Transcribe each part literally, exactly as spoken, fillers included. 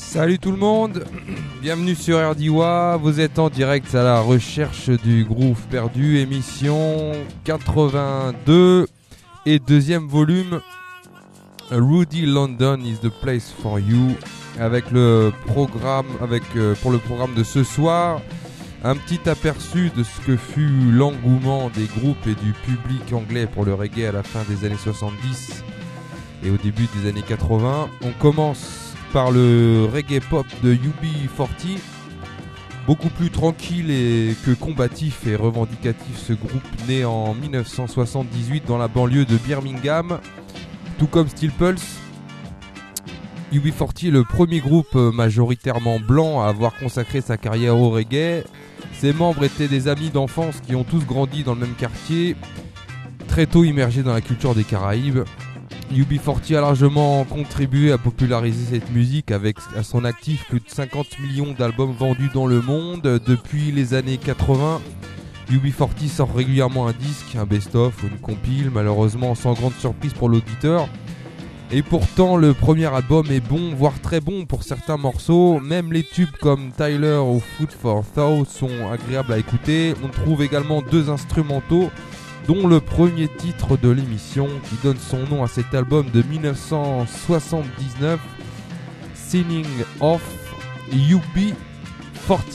Salut tout le monde, bienvenue sur R D W A, vous êtes en direct à la recherche du groove perdu, émission quatre-vingt-deux et deuxième volume, Rudy London is the place for you, avec le programme, avec euh, pour le programme de ce soir, un petit aperçu de ce que fut l'engouement des groupes et du public anglais pour le reggae à la fin des années soixante-dix et au début des années quatre-vingts. On commence par le reggae pop de U B quarante, beaucoup plus tranquille et que combatif et revendicatif. Ce groupe né en dix-neuf cent soixante-dix-huit dans la banlieue de Birmingham, tout comme Steel Pulse. U B quarante est le premier groupe majoritairement blanc à avoir consacré sa carrière au reggae. Ses membres étaient des amis d'enfance qui ont tous grandi dans le même quartier, très tôt immergés dans la culture des Caraïbes. U B quarante a largement contribué à populariser cette musique avec à son actif plus de cinquante millions d'albums vendus dans le monde. Depuis les années quatre-vingts, U B quarante sort régulièrement un disque, un best-of ou une compile, malheureusement sans grande surprise pour l'auditeur. Et pourtant le premier album est bon, voire très bon pour certains morceaux. Même les tubes comme Tyler ou Food for Thought sont agréables à écouter. On trouve également deux instrumentaux, dont le premier titre de l'émission qui donne son nom à cet album de dix-neuf cent soixante-dix-neuf, Singing of U B quarante.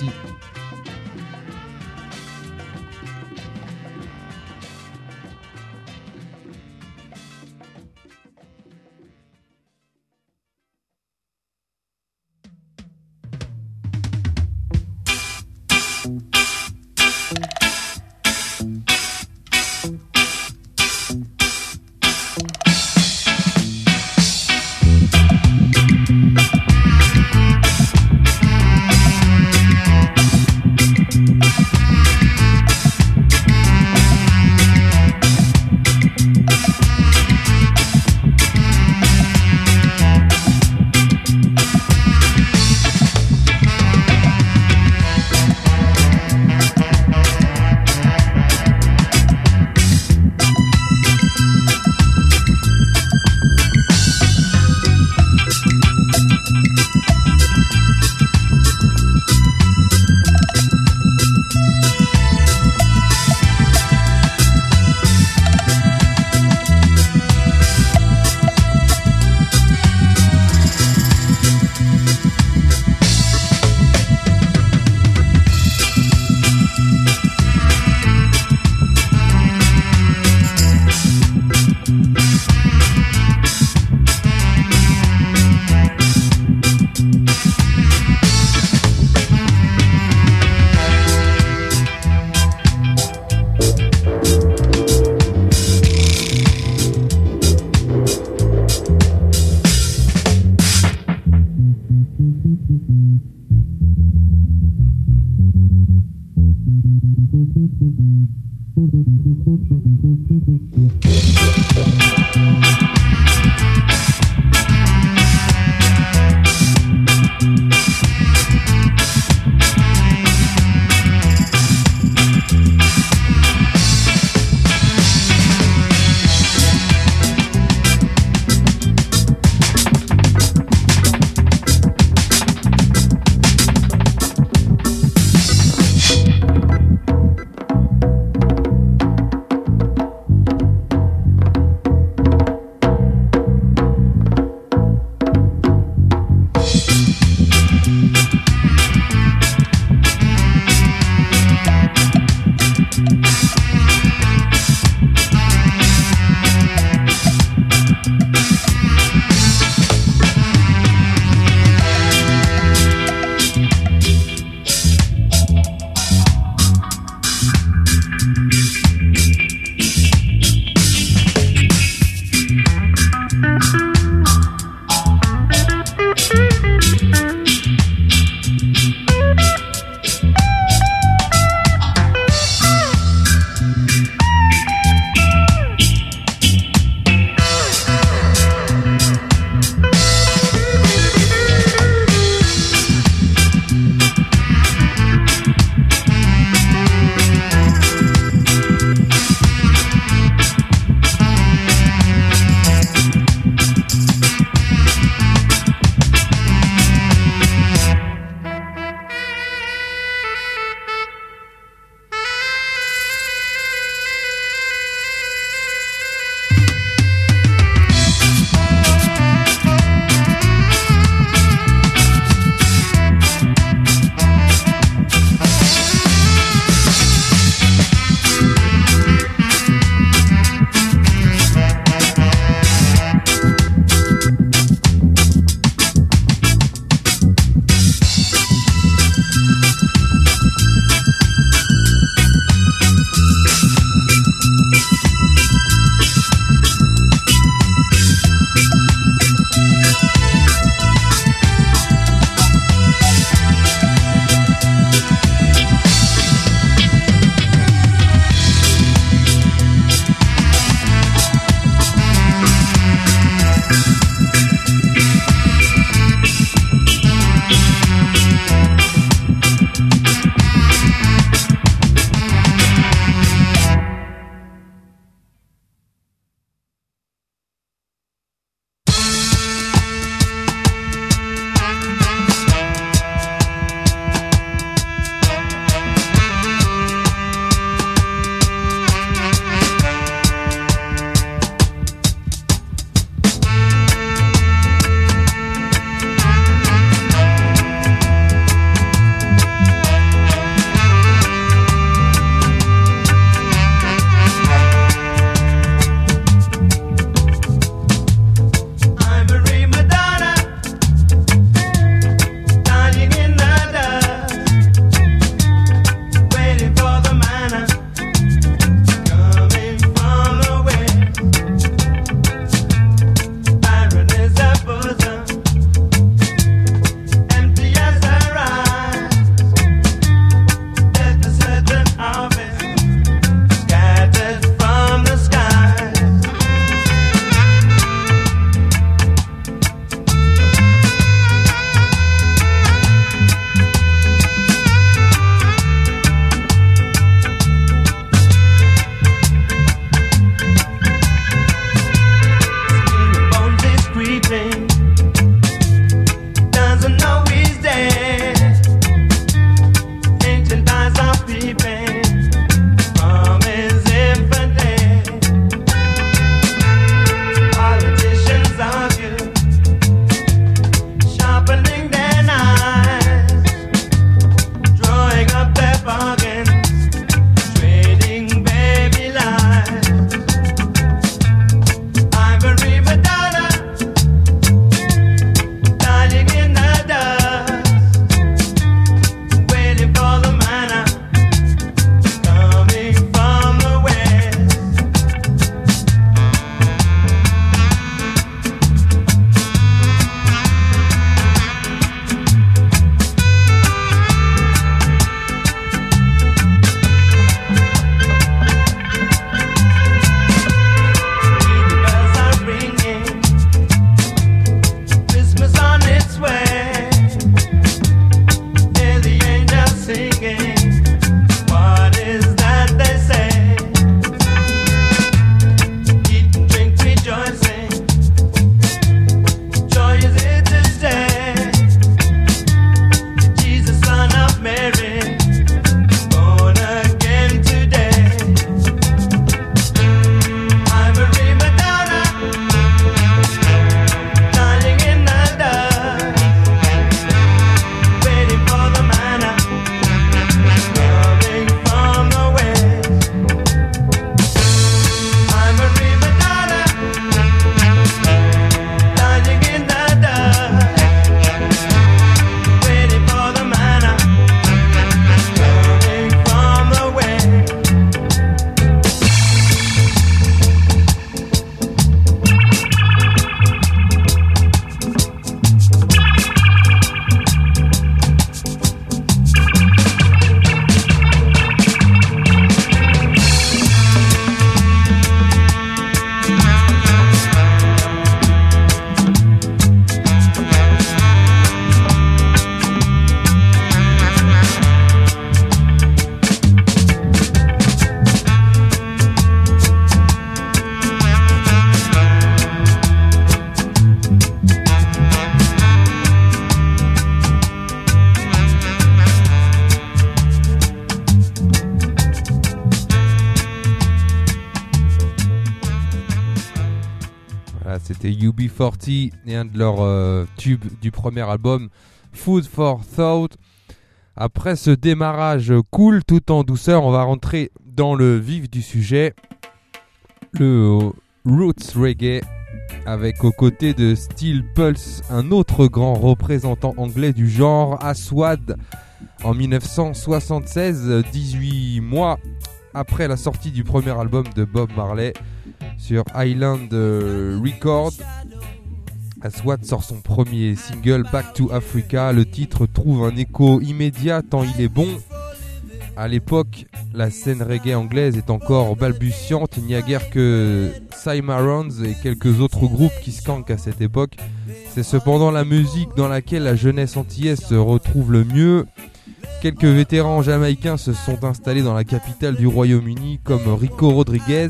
C'était U B quarante et un de leurs euh, tubes du premier album, Food for Thought. Après ce démarrage cool, tout en douceur, on va rentrer dans le vif du sujet, le roots reggae, avec aux côtés de Steel Pulse, un autre grand représentant anglais du genre, Aswad, en dix-neuf cent soixante-seize, dix-huit mois après la sortie du premier album de Bob Marley sur Island Records. Aswad sort son premier single, Back to Africa. Le titre trouve un écho immédiat tant il est bon. À l'époque, la scène reggae anglaise est encore balbutiante. Il n'y a guère que Cimarrons et quelques autres groupes qui skankent à cette époque. C'est cependant la musique dans laquelle la jeunesse antillaise se retrouve le mieux. Quelques vétérans jamaïcains se sont installés dans la capitale du Royaume-Uni comme Rico Rodriguez.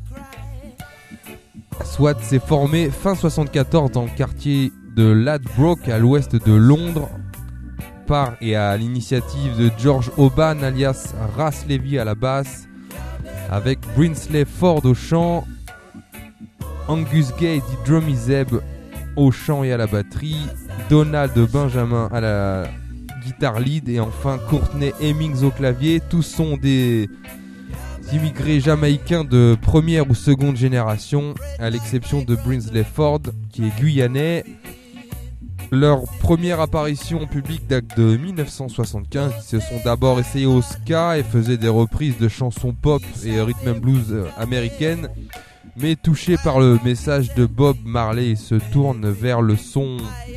Aswad s'est formé fin soixante-quatorze dans le quartier de Ladbroke à l'ouest de Londres par et à l'initiative de George Oban alias Ras Levy à la basse, avec Brinsley Ford au chant, Angus Gay dit Drummy Zeb au chant et à la batterie, Donald Benjamin à la guitare lead et enfin Courtney Hemmings au clavier. Tous sont des immigrés jamaïcains de première ou seconde génération, à l'exception de Brinsley Ford qui est guyanais. Leur première apparition publique date de dix-neuf cent soixante-quinze. Ils se sont d'abord essayés au ska et faisaient des reprises de chansons pop et rhythm and blues américaines, mais touchés par le message de Bob Marley, ils se tournent vers le son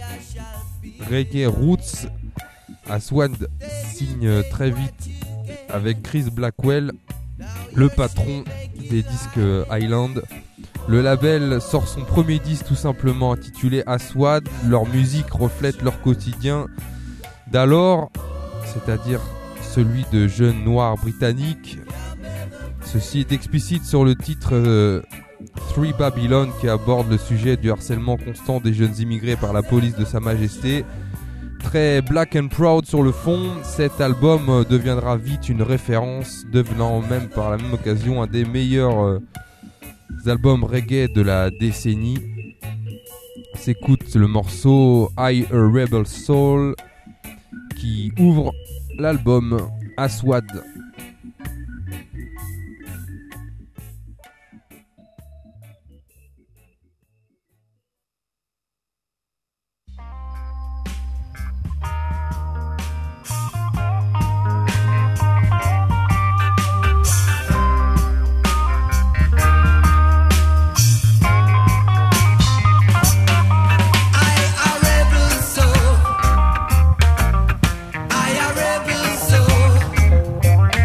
reggae roots. Aswad signe très vite avec Chris Blackwell, le patron des disques Island. Le label sort son premier disque tout simplement intitulé Aswad. Leur musique reflète leur quotidien d'alors, c'est-à-dire celui de jeunes noirs britanniques. Ceci est explicite sur le titre euh, Three Babylon qui aborde le sujet du harcèlement constant des jeunes immigrés par la police de Sa Majesté. Très black and proud sur le fond, cet album deviendra vite une référence, devenant même par la même occasion un des meilleurs euh, albums reggae de la décennie. S'écoute le morceau I a Rebel Soul qui ouvre l'album Aswad. I a rebel soul.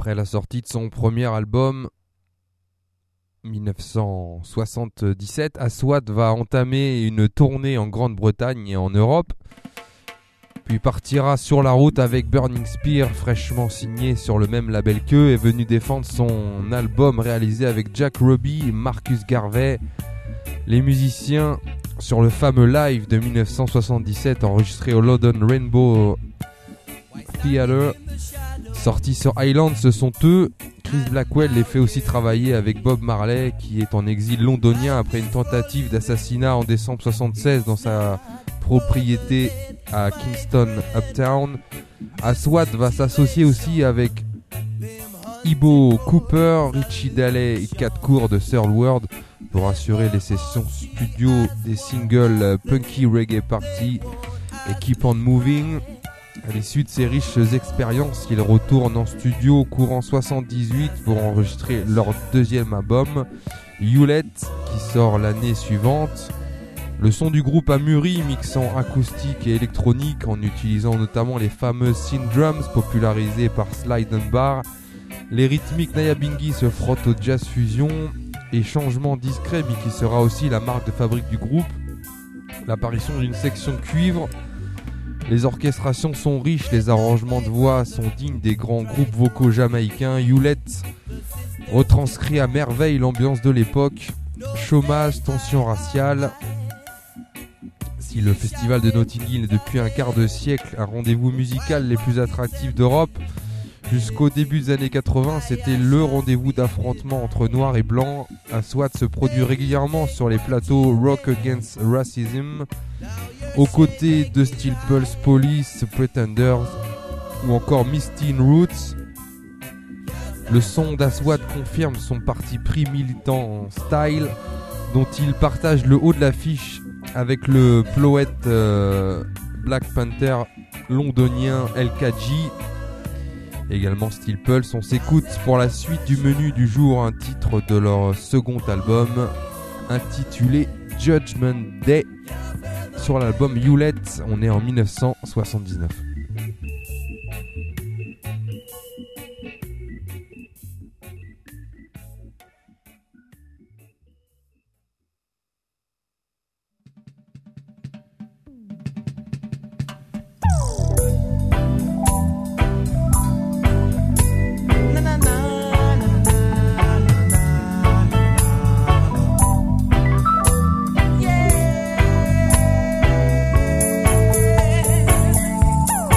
Après la sortie de son premier album dix-neuf cent soixante-dix-sept, Aswad va entamer une tournée en Grande-Bretagne et en Europe, puis partira sur la route avec Burning Spear, fraîchement signé sur le même label qu'eux, et venu défendre son album réalisé avec Jack Ruby et Marcus Garvey. Les musiciens sur le fameux live de dix-neuf cent soixante-dix-sept enregistré au London Rainbow Theatre, sorti sur Island, ce sont eux. Chris Blackwell les fait aussi travailler avec Bob Marley, qui est en exil londonien après une tentative d'assassinat en décembre soixante-seize dans sa propriété à Kingston Uptown. Aswad va s'associer aussi avec Ibo Cooper, Richie Daley et Cat Court de Third World pour assurer les sessions studio des singles Punky Reggae Party et Keep On Moving. À l'issue de ces riches expériences, ils retournent en studio courant soixante-dix-huit pour enregistrer leur deuxième album, Hewlett, qui sort l'année suivante. Le son du groupe a mûri, mixant acoustique et électronique en utilisant notamment les fameuses synth drums popularisées par Slide and Bar. Les rythmiques Nyabinghi se frottent au jazz fusion et changement discret mais qui sera aussi la marque de fabrique du groupe. L'apparition d'une section cuivre. Les orchestrations sont riches, les arrangements de voix sont dignes des grands groupes vocaux jamaïcains. Hewlett retranscrit à merveille l'ambiance de l'époque. Chômage, tension raciale. Si le festival de Notting Hill est depuis un quart de siècle un rendez-vous musical les plus attractifs d'Europe, jusqu'au début des années quatre-vingts, c'était le rendez-vous d'affrontement entre noirs et blancs. Aswad se produit régulièrement sur les plateaux Rock Against Racism, aux côtés de Steel Pulse Police, Pretenders ou encore Misty in Roots. Le son d'Aswad confirme son parti pris militant en style, dont il partage le haut de l'affiche avec le poète euh, Black Panther londonien L K G. Également Steel Pulse. On s'écoute pour la suite du menu du jour un titre de leur second album intitulé Judgment Day sur l'album Hewlett. On est en dix-neuf cent soixante-dix-neuf. Yeah.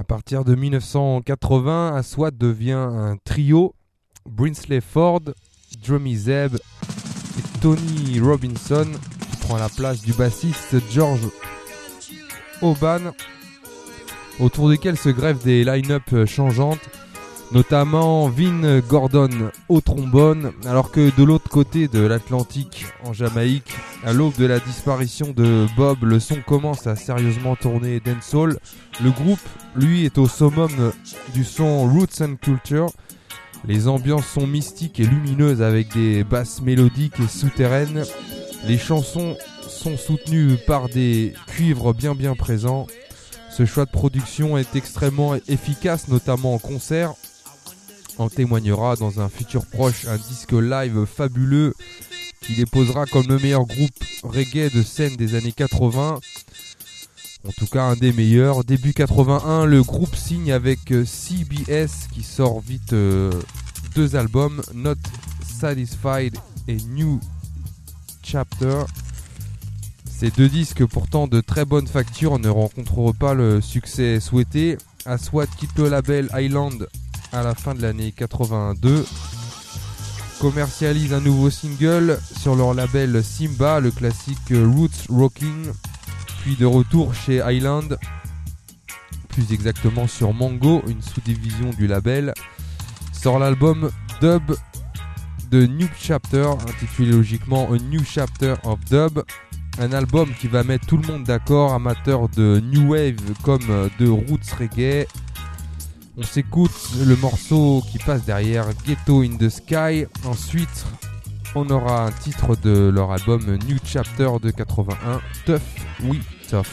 partir de mille neuf cent quatre-vingts, Aswad devient un trio. Brinsley Ford, Drummy Zeb et Tony Robinson qui prend la place du bassiste George Hoban, autour duquel se greffent des line-up changeantes, notamment Vin Gordon au trombone, alors que de l'autre côté de l'Atlantique, en Jamaïque, à l'aube de la disparition de Bob, le son commence à sérieusement tourner dancehall. Le groupe, lui, est au summum du son Roots and Culture. Les ambiances sont mystiques et lumineuses avec des basses mélodiques et souterraines. Les chansons sont soutenues par des cuivres bien bien présents. Ce choix de production est extrêmement efficace, notamment en concert. En témoignera dans un futur proche un disque live fabuleux qui les posera comme le meilleur groupe reggae de scène des années quatre-vingts. En tout cas un des meilleurs. Début quatre-vingt-un, le groupe signe avec C B S qui sort vite euh, deux albums, Not Satisfied et New Chapter. Ces deux disques pourtant de très bonne facture ne rencontreront pas le succès souhaité. Aswad quitte le label Island à la fin de l'année quatre-vingt-deux, commercialise un nouveau single sur leur label Simba, le classique Roots Rocking, puis de retour chez Island, plus exactement sur Mango, une sous-division du label, sort l'album Dub de New Chapter, intitulé logiquement A New Chapter of Dub, un album qui va mettre tout le monde d'accord, amateurs de New Wave comme de Roots Reggae. On s'écoute le morceau qui passe derrière, Ghetto in the Sky. Ensuite, on aura un titre de leur album New Chapter de quatre-vingt-un, Tough We Tough.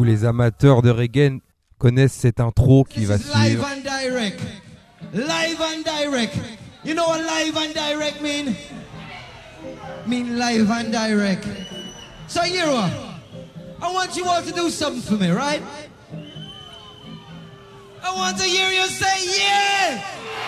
les amateurs de reggae connaissent cette intro qui va suivre. Live and direct. Live and direct. You know what live and direct mean? Mean live and direct. So Yiro, I want you all to do something for me, right? I want to hear you say yeah!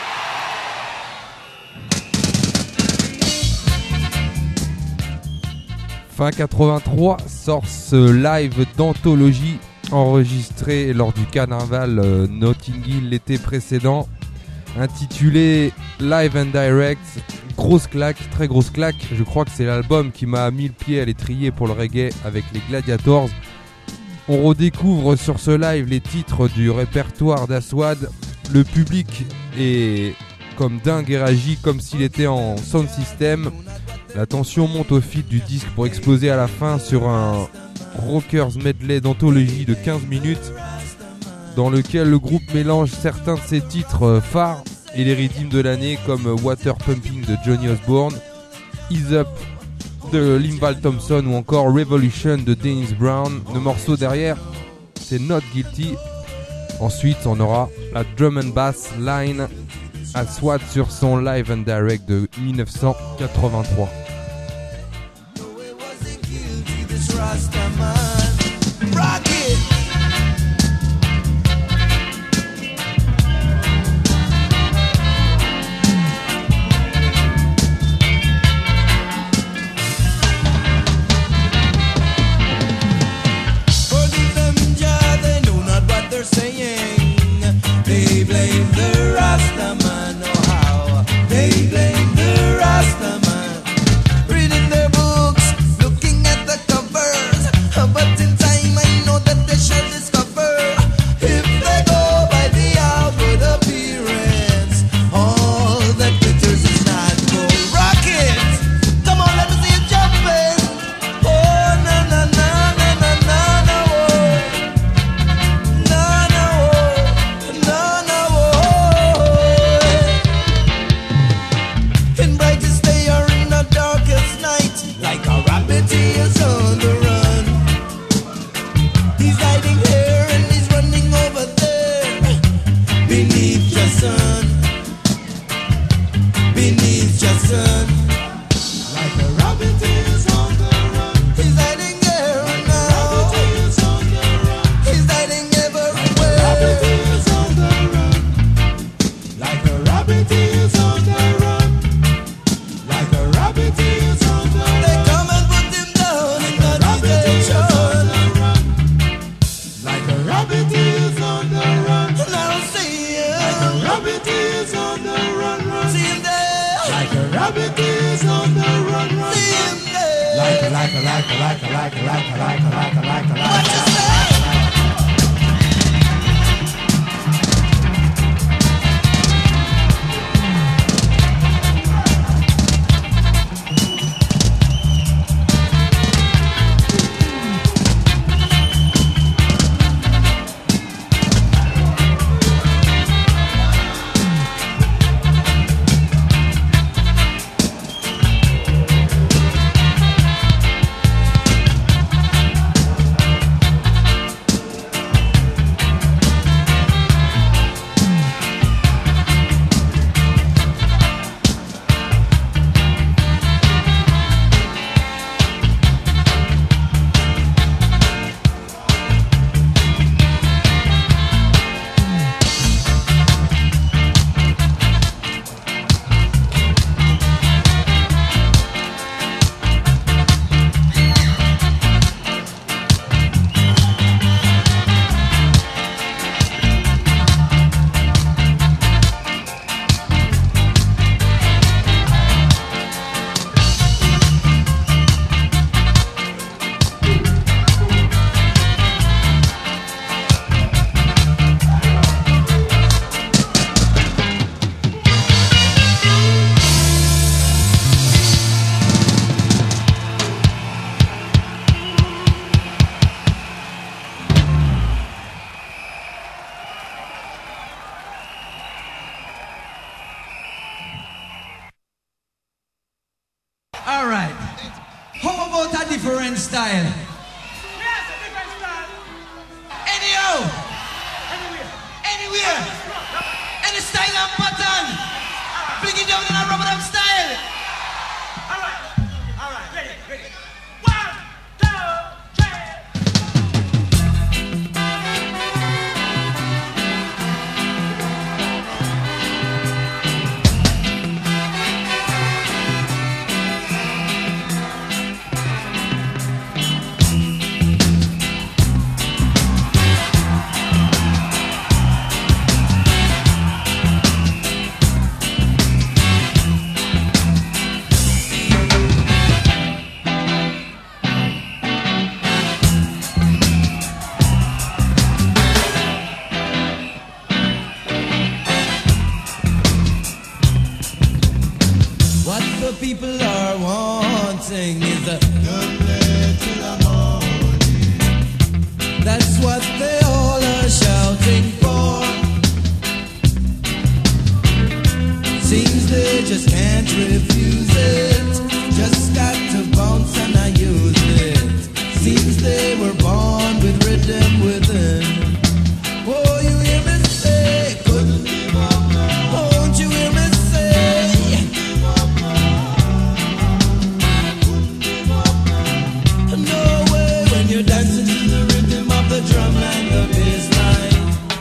Fin quatre-vingt-trois sort ce live d'anthologie enregistré lors du carnaval euh, Notting Hill l'été précédent, intitulé Live and Direct. Grosse claque, très grosse claque. Je crois que c'est l'album qui m'a mis le pied à l'étrier pour le reggae avec les Gladiators. On redécouvre sur ce live les titres du répertoire d'Aswad. Le public est comme dingue et réagit comme s'il était en sound system. La tension monte au fil du disque pour exploser à la fin sur un rockers medley d'anthologie de quinze minutes dans lequel le groupe mélange certains de ses titres phares et les rythmes de l'année comme Water Pumping de Johnny Osbourne, Ease Up de Linval Thompson ou encore Revolution de Dennis Brown. Le morceau derrière, c'est Not Guilty. Ensuite, on aura la drum and bass line Aswad sur son Live and Direct de dix-neuf cent quatre-vingt-trois. They blame the Rastaman, oh how they blame the Rastaman. Reading their books, looking at the covers, but in time I know that they shall discover. If they go by the outward appearance, all that glitters is not gold. Rockets, come on, let me see you jumping. Oh na na na na na na na oh. Na na oh, na na oh. In brightest day or in the darkest night, like a rabbit he is on the run. He's hiding here and he's running over there, beneath the sun, beneath the sun. Like a rabbit he is on the run. He's hiding here and now. He's hiding everywhere. Like a rabbit he is on the run. Like a rabbit he is on the run. They come and put him down in the detention. Like a rabbit he is on the run. And I don't see him. Like a rabbit he is on the run, run. See him there. Like a rabbit he is on the run, run. See him there. Like a, like a, like a, like a, like a, like a, like a, like a, like a, like a. What you say? All right. How about a different style? Yes, a different style. go. Anywhere. Anywhere. Any style and pattern. Fling it down in a rubber dub style. All right. All right. Ready. Ready. One, two, three. What the people are wanting is a double till the morning. That's what they all are shouting for. Seems they just can't refuse it. Just got to bounce and I use it. Seems they were born with rhythm within. Oh, you hear me say, couldn't give up now. Won't you hear me say? No way when you're dancing to the rhythm of the drum and the bass line.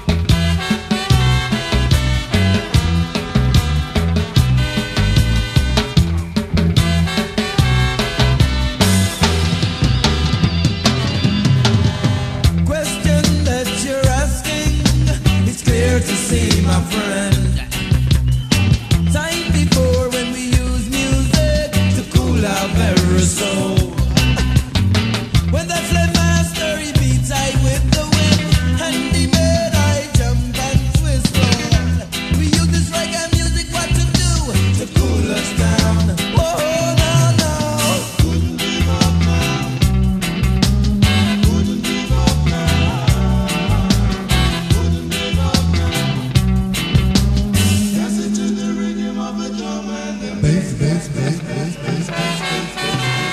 Question that you're asking, it's clear to see, my friend. Time before when we use music to cool our very soul. When the slave master he beats I with the wind, and he made I jump and twist on. We use this reggae music, what to do to cool us down. Oh no no, couldn't give up now. Couldn't give up now. Couldn't give up now. Dance it to the rhythm of the drum and the bass, bass, bass, bass, bass, bass, bass, bass.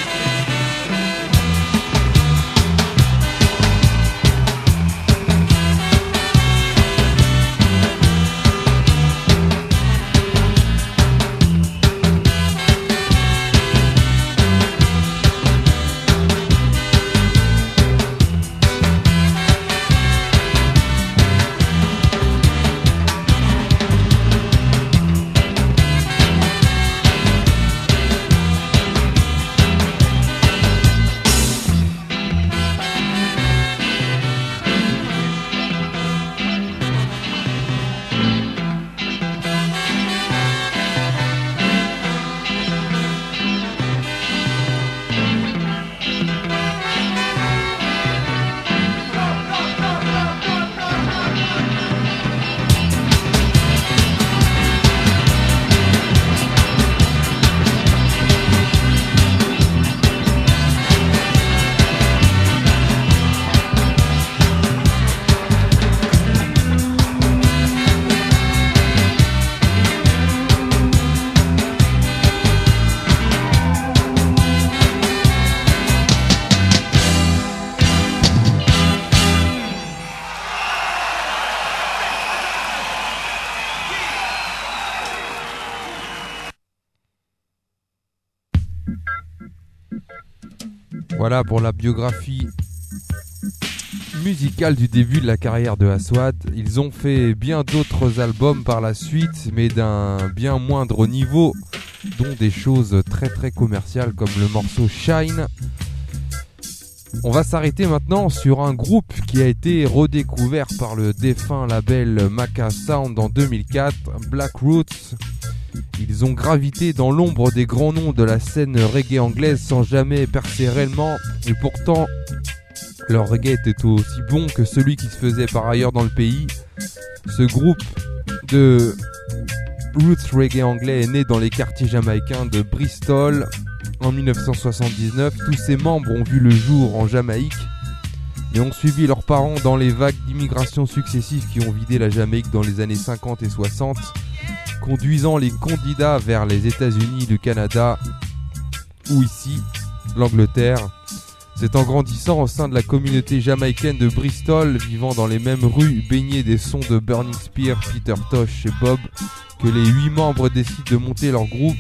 Voilà pour la biographie musicale du début de la carrière de Aswad. Ils ont fait bien d'autres albums par la suite, mais d'un bien moindre niveau, dont des choses très très commerciales comme le morceau Shine. On va s'arrêter maintenant sur un groupe qui a été redécouvert par le défunt label Macca Sound en deux mille quatre, Black Roots. Ils ont gravité dans l'ombre des grands noms de la scène reggae anglaise sans jamais percer réellement, et pourtant leur reggae était aussi bon que celui qui se faisait par ailleurs dans le pays. Ce groupe de roots reggae anglais est né dans les quartiers jamaïcains de Bristol en dix-neuf cent soixante-dix-neuf. Tous ses membres ont vu le jour en Jamaïque et ont suivi leurs parents dans les vagues d'immigration successives qui ont vidé la Jamaïque dans les années cinquante et soixante, conduisant les candidats vers les États-Unis, le Canada ou ici l'Angleterre. C'est en grandissant au sein de la communauté jamaïcaine de Bristol, vivant dans les mêmes rues, baignés des sons de Burning Spear, Peter Tosh et Bob, que les huit membres décident de monter leur groupe.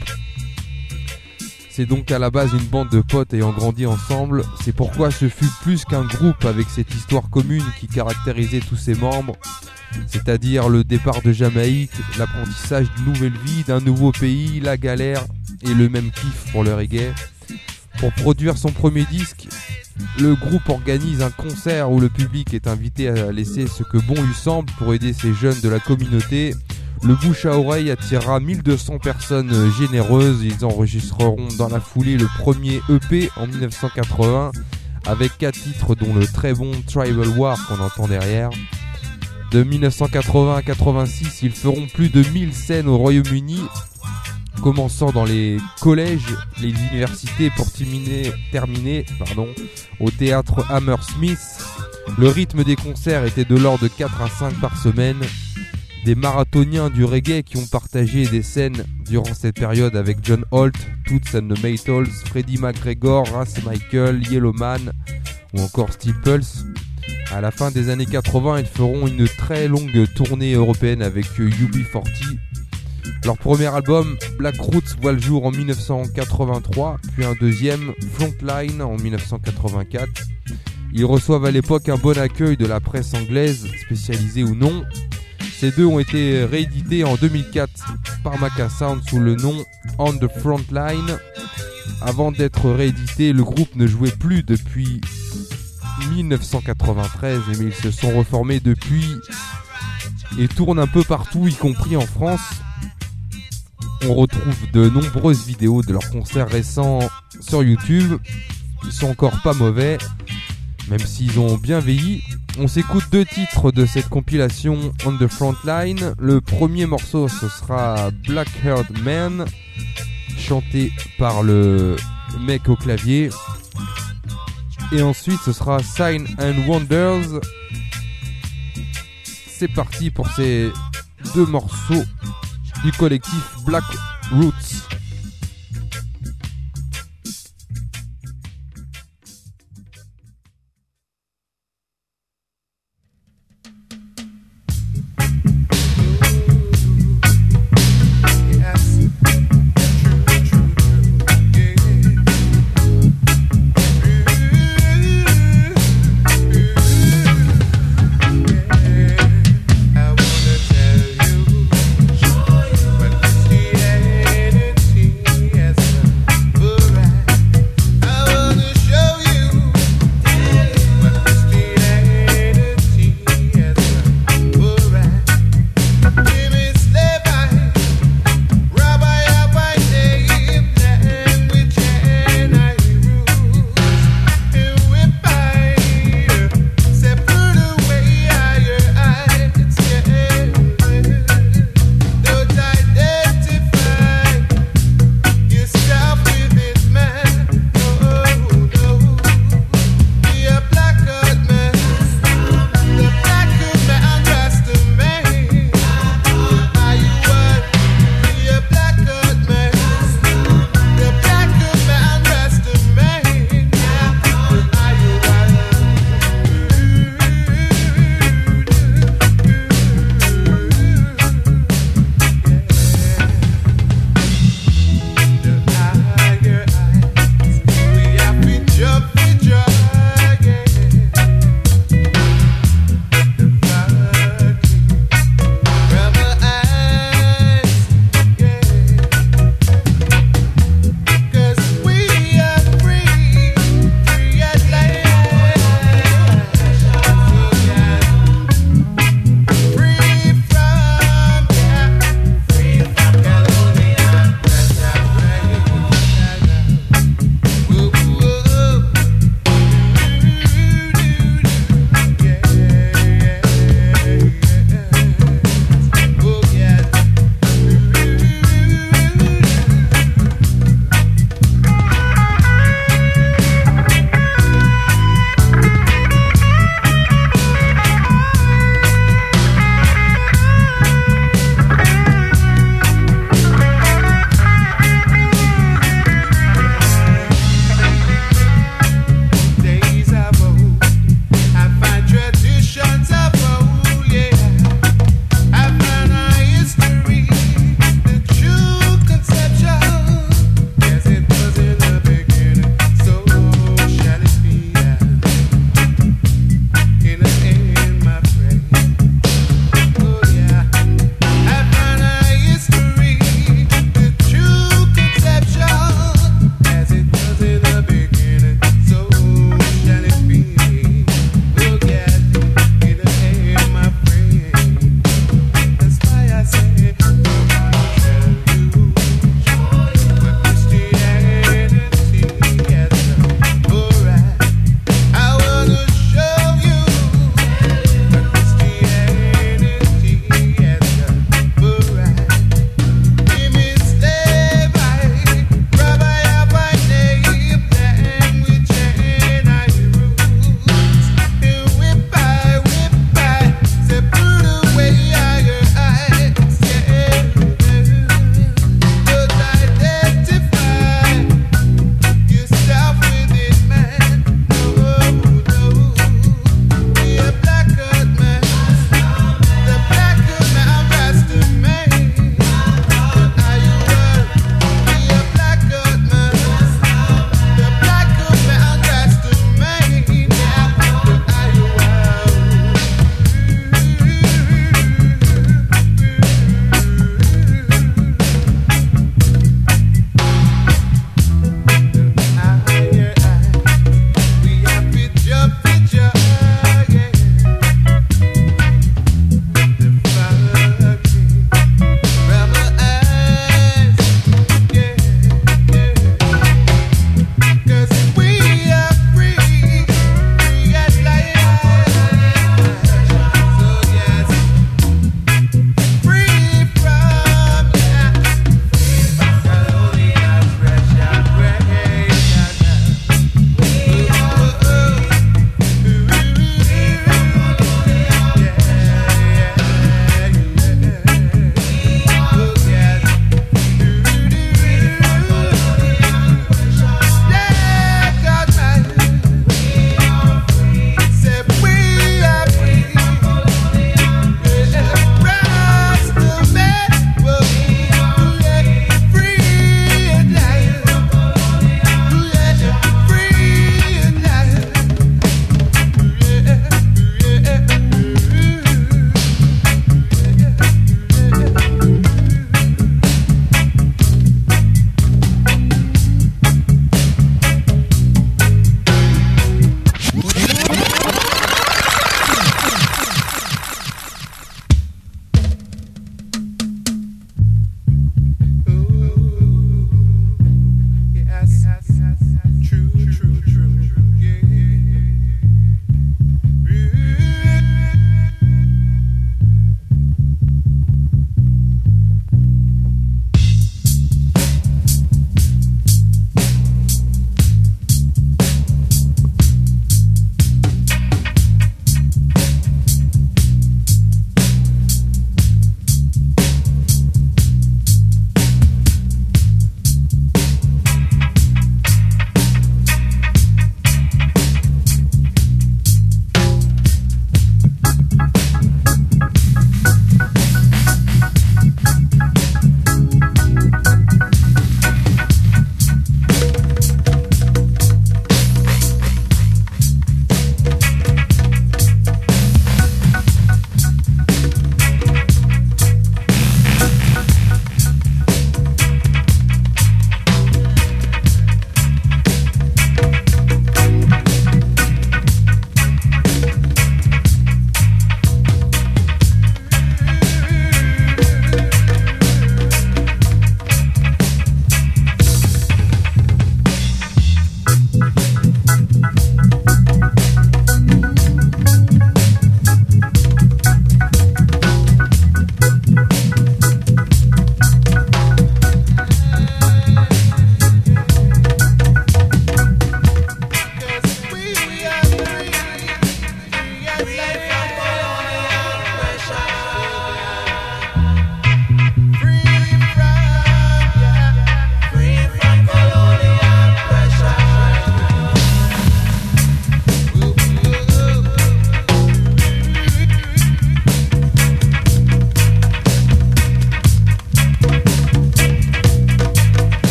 C'est donc à la base une bande de potes ayant grandi ensemble. C'est pourquoi ce fut plus qu'un groupe avec cette histoire commune qui caractérisait tous ses membres, c'est-à-dire le départ de Jamaïque, l'apprentissage d'une nouvelle vie, d'un nouveau pays, la galère et le même kiff pour le reggae. Pour produire son premier disque, le groupe organise un concert où le public est invité à laisser ce que bon lui semble pour aider ces jeunes de la communauté. Le bouche à oreille attirera mille deux cents personnes généreuses. Ils enregistreront dans la foulée le premier E P en mille neuf cent quatre-vingts avec quatre titres dont le très bon Tribal War qu'on entend derrière. De mille neuf cent quatre-vingts à quatre-vingt-six, ils feront plus de mille scènes au Royaume-Uni, commençant dans les collèges, les universités pour terminer, terminer pardon, au théâtre Hammersmith. Le rythme des concerts était de l'ordre de quatre à cinq par semaine. Des marathoniens du reggae qui ont partagé des scènes durant cette période avec John Holt, Toots and the Maytals, Freddie McGregor, Ras Michael, Yellowman ou encore Steve Pulse. À la fin des années quatre-vingts, ils feront une très longue tournée européenne avec U B quarante. Leur premier album, Black Roots, voit le jour en mille neuf cent quatre-vingt-trois, puis un deuxième, Frontline, en mille neuf cent quatre-vingt-quatre. Ils reçoivent à l'époque un bon accueil de la presse anglaise, spécialisée ou non. Ces deux ont été réédités en deux mille quatre par Macca Sound sous le nom On the Frontline. Avant d'être réédité, le groupe ne jouait plus depuis mille neuf cent quatre-vingt-treize, mais ils se sont reformés depuis et tournent un peu partout, y compris en France. On retrouve de nombreuses vidéos de leurs concerts récents sur YouTube. Ils sont encore pas mauvais, même s'ils ont bien vieilli. On s'écoute deux titres de cette compilation On the Frontline. Le premier morceau, ce sera Black Haired Man, chanté par le mec au clavier. Et ensuite, ce sera Sign and Wonders. C'est parti pour ces deux morceaux du collectif Black Roots. I wanna tell you, but Christianity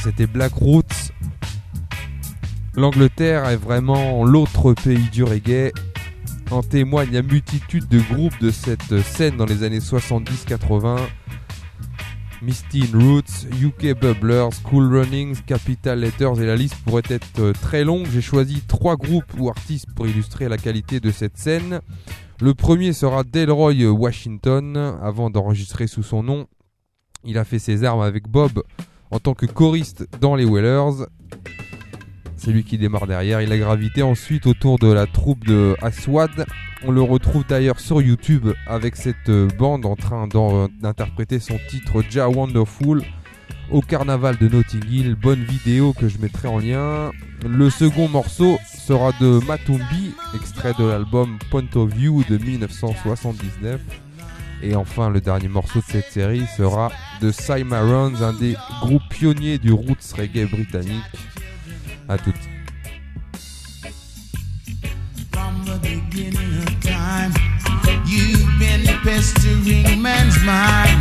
c'était Black Roots. L'Angleterre est vraiment l'autre pays du reggae. En témoigne la multitude de groupes de cette scène dans les années soixante-dix quatre-vingts. Misty Roots, U K Bubblers, Cool Runnings, Capital Letters et la liste pourrait être très longue. J'ai choisi trois groupes ou artistes pour illustrer la qualité de cette scène. Le premier sera Delroy Washington. Avant d'enregistrer sous son nom, il a fait ses armes avec Bob en tant que choriste dans les Wailers. C'est lui qui démarre derrière. Il a gravité ensuite autour de la troupe de Aswad. On le retrouve d'ailleurs sur YouTube avec cette bande en train d'interpréter son titre Jah Wonderful au carnaval de Notting Hill. Bonne vidéo que je mettrai en lien. Le second morceau sera de Matumbi, extrait de l'album Point of View de dix-neuf cent soixante-dix-neuf. Et enfin, le dernier morceau de cette série sera de Cimarrons, un des groupes pionniers du roots reggae britannique. À toutes. From the beginning of time, you've been pestering man's mind,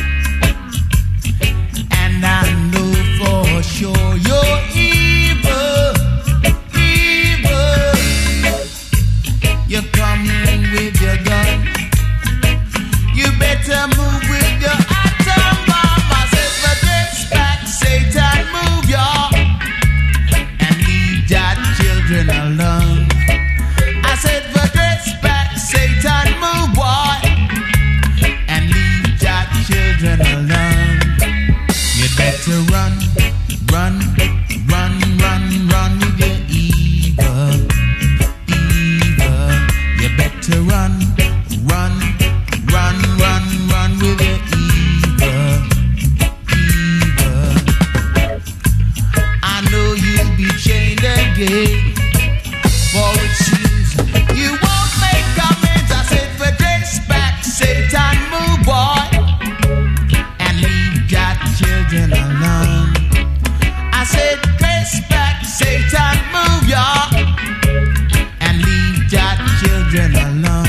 and I know for sure you're evil, evil. You're coming with your gun. You better move with your atom bomb. I said for this back, Satan, move your children alone. I said for this back, Satan, move boy, and leave your children alone. You better run, run, run, run, run with your evil, evil. You better run, run, run, run, run with your evil, evil. I know you'll be chained again. For it seems you won't make amends. I said for this back, Satan, move boy, and leave your children alone. I said this back, Satan, move y'all, and leave your children alone.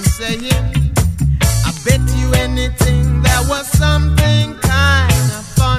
bet you anything there was something kind of fun.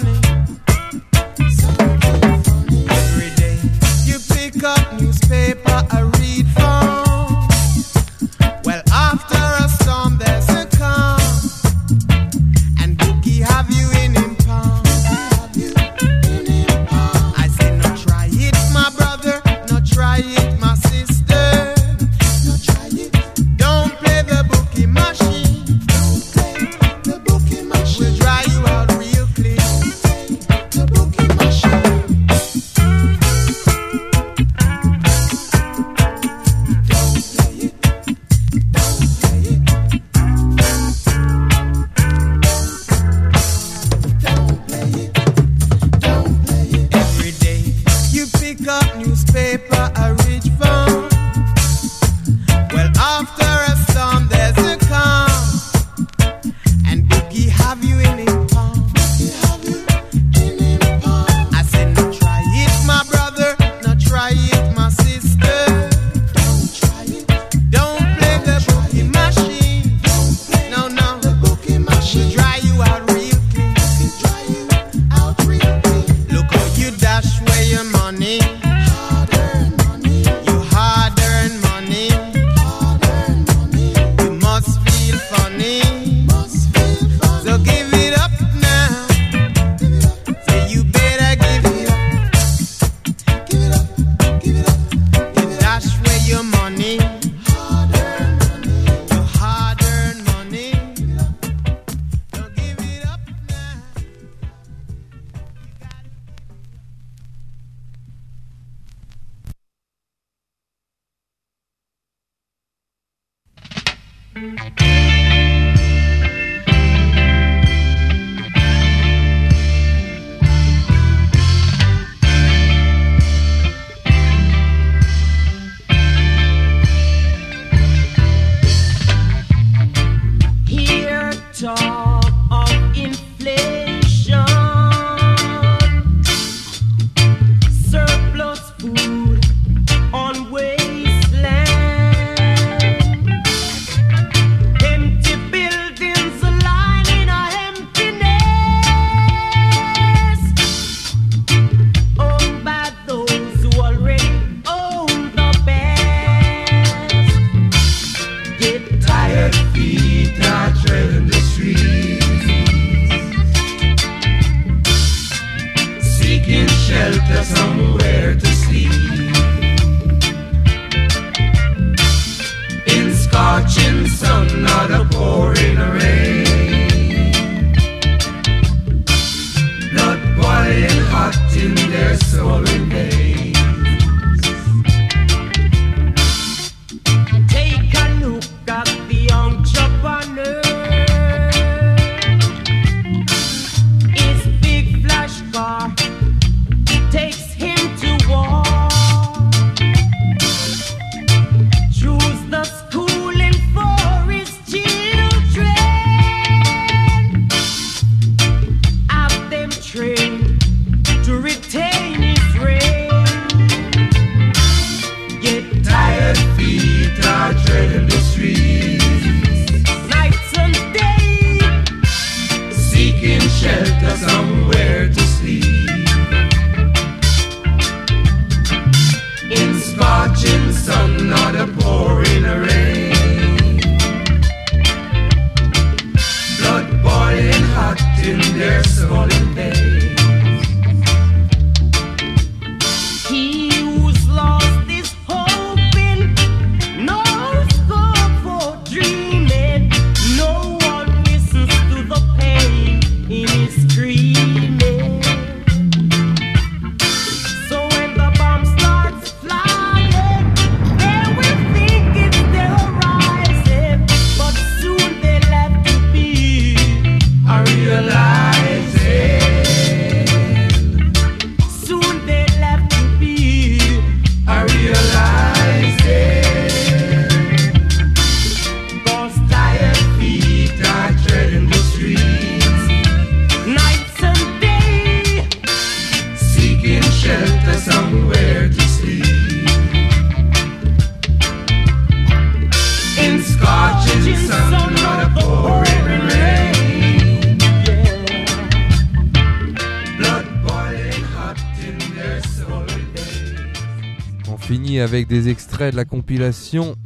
Avec des extraits de la compilation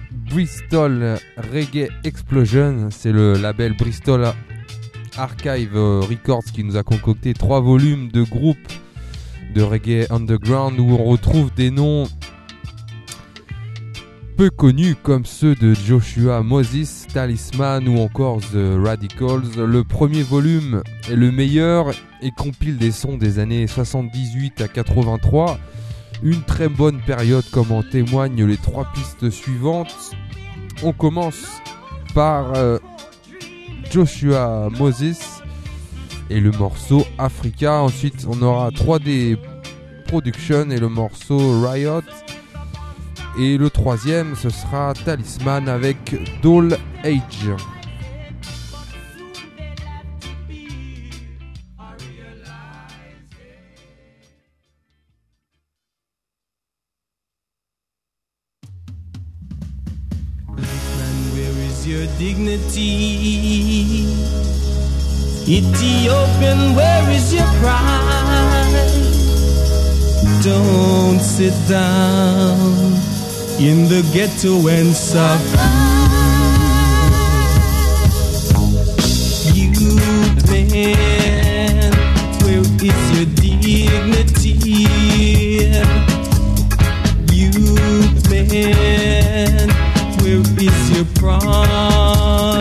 Bristol Reggae Explosion. C'est le label Bristol Archive Records qui nous a concocté trois volumes de groupes de reggae underground où on retrouve des noms peu connus comme ceux de Joshua Moses, Talisman ou encore The Radicals. Le premier volume est le meilleur et compile des sons des années soixante-dix-huit à quatre-vingt-trois. Une très bonne période comme en témoignent les trois pistes suivantes. On commence par euh, Joshua Moses et le morceau Africa. Ensuite on aura trois D Production et le morceau Riot. Et le troisième ce sera Talisman avec Doll Age. Your dignity, Ethiopian, where is your pride? Don't sit down in the ghetto and suffer. You man, where is your dignity? You man, where is your pride?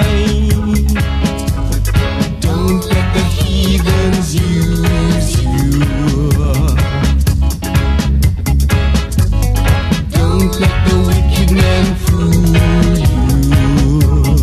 Don't let the heathens use you. Don't let the wicked man fool you.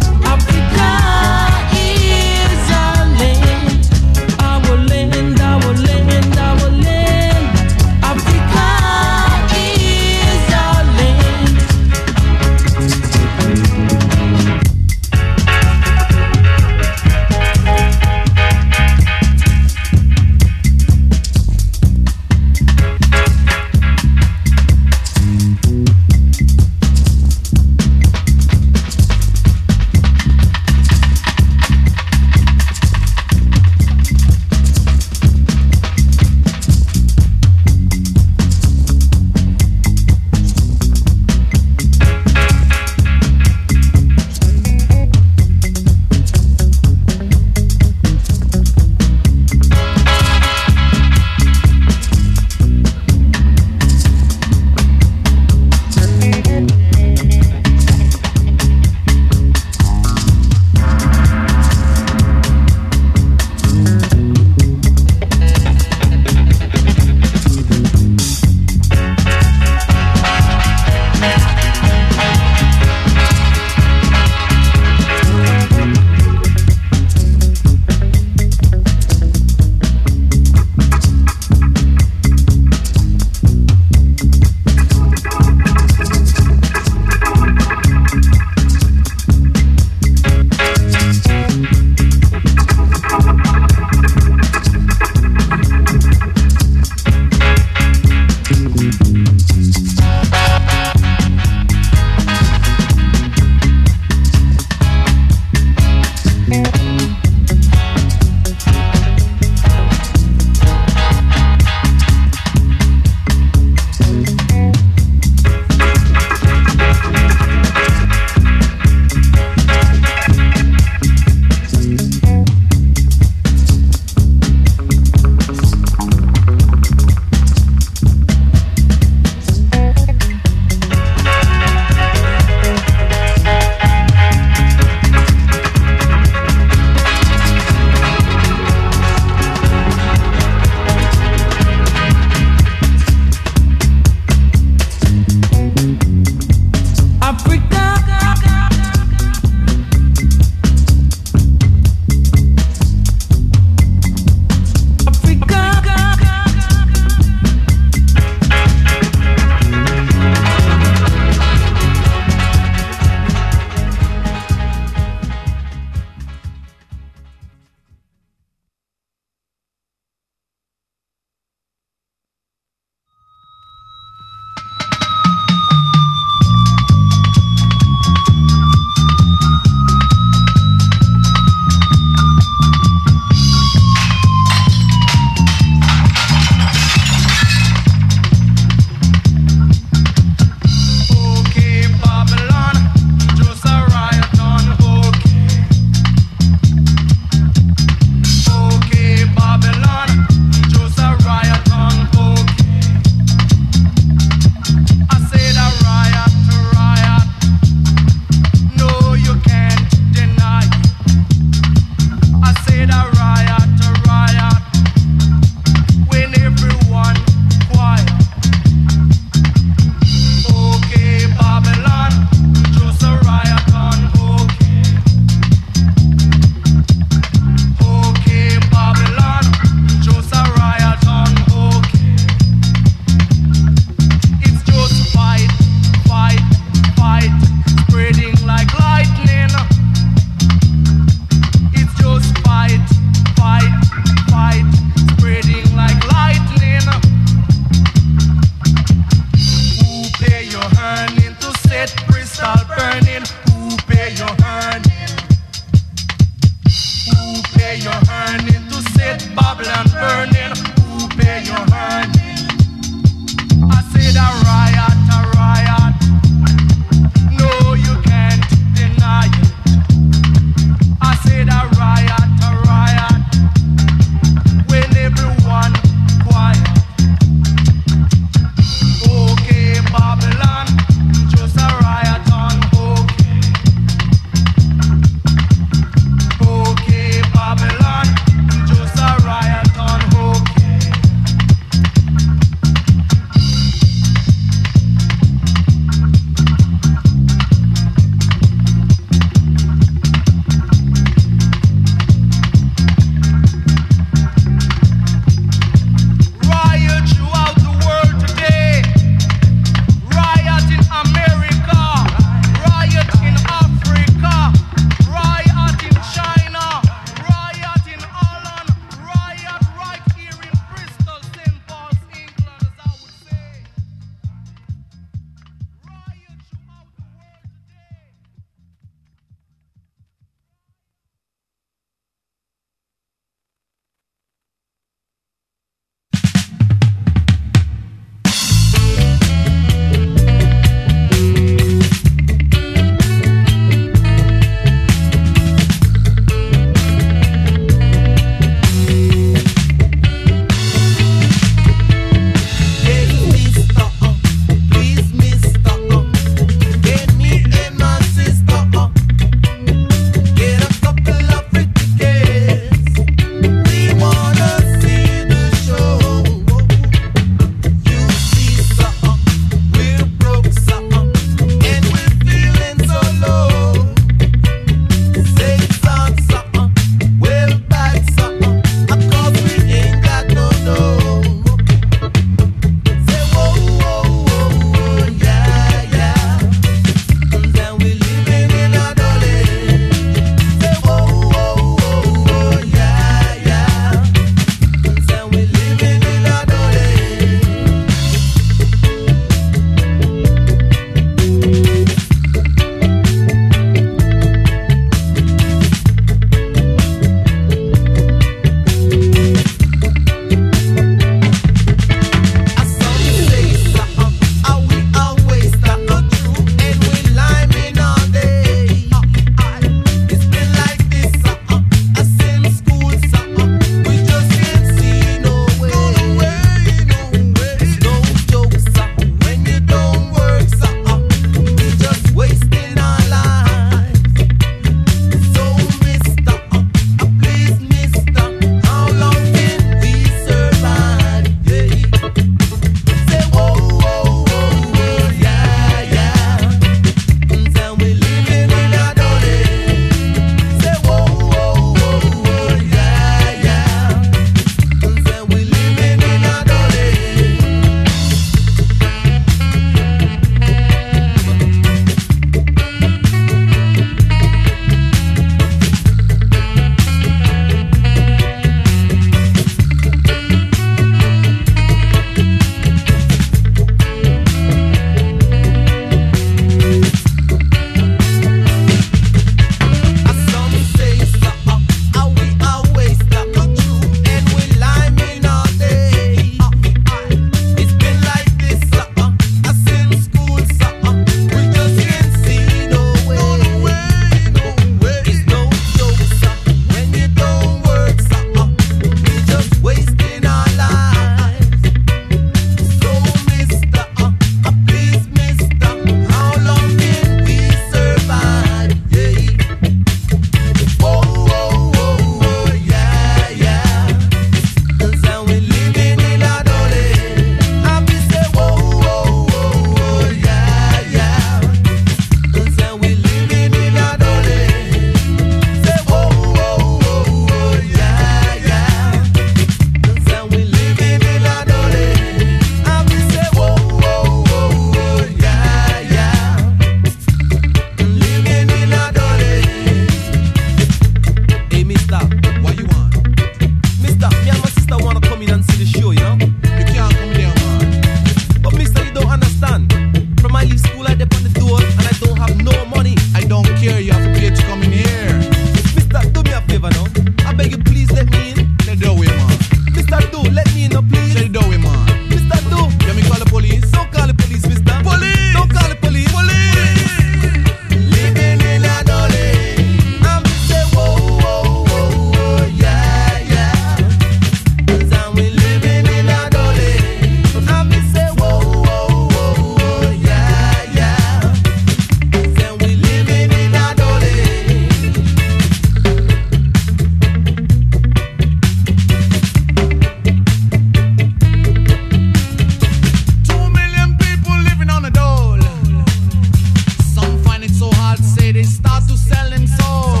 God say they start to sell them soul.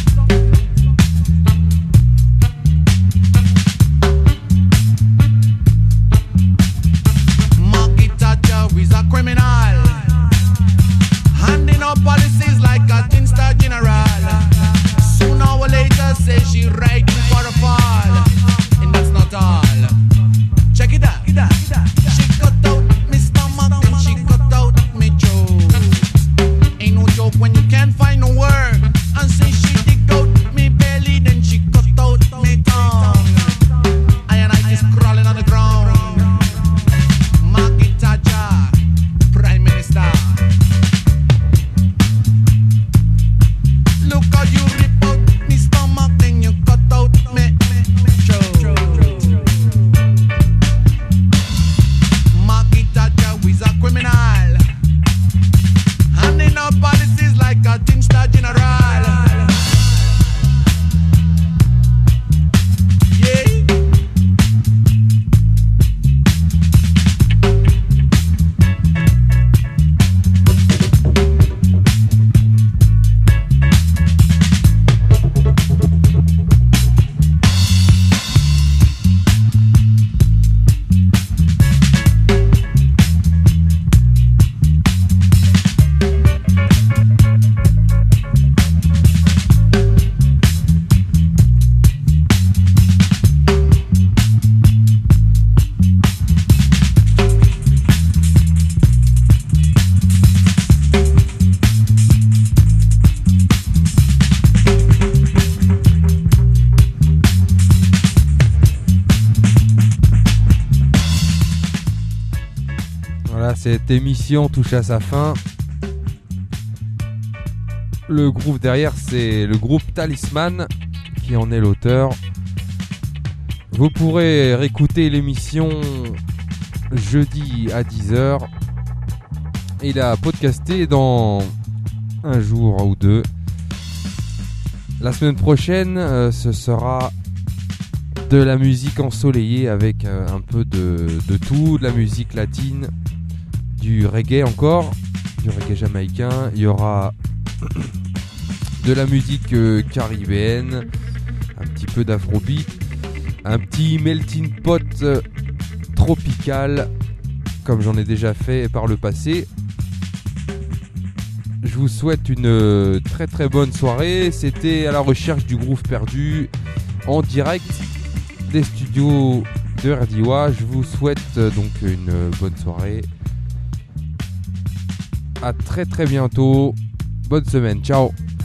Margaret Thatcher is a criminal, handing out policies like a tin-star general. Sooner or later say she riding for a fall, and that's not all. Check it out. She cut out me stomach and she cut out me throat. Ain't no joke when you can't find no work. And since she dig out me belly, then she cut out me tongue. I and I just crawling on the ground. Margaret Thatcher, Prime Minister. Look how you rip out me stomach, then you cut out me throat. Margaret Thatcher is a criminal, handing out policies like a tin-star general. Yeah. Voilà, cette émission touche à sa fin. Le groupe derrière, c'est le groupe Talisman qui en est l'auteur. Vous pourrez réécouter l'émission jeudi à dix heures. Il a podcasté dans un jour ou deux. La semaine prochaine, euh, ce sera de la musique ensoleillée avec euh, un peu de, de tout, de la musique latine, du reggae encore, du reggae jamaïcain. Il y aura de la musique euh, caribéenne, un petit peu d'afrobeat, un petit melting pot euh, tropical, comme j'en ai déjà fait par le passé. Je vous souhaite une euh, très très bonne soirée. C'était à la recherche du groove perdu en direct des studios de R D I W A. Je vous souhaite euh, donc une euh, bonne soirée. À très très bientôt. Bonne semaine. Ciao.